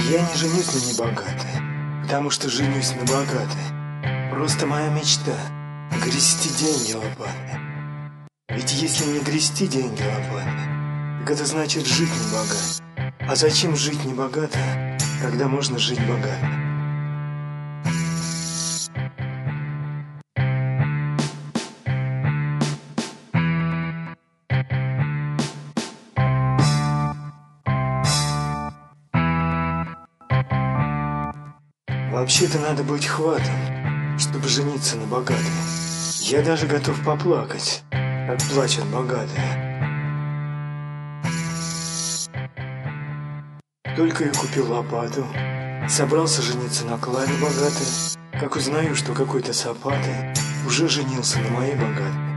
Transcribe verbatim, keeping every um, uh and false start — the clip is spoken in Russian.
Я не женюсь на небогатой, потому что женюсь на богатой. Просто моя мечта — грести деньги лопатой. Ведь если не грести деньги лопатой, так это значит жить не богато. А зачем жить не богато, когда можно жить богато? Вообще-то надо быть хватом, чтобы жениться на богатой. Я даже готов поплакать, как плачут богатые. Только я купил лопату, собрался жениться на Клаве богатой, как узнаю, что какой-то сапатый уже женился на моей богатой.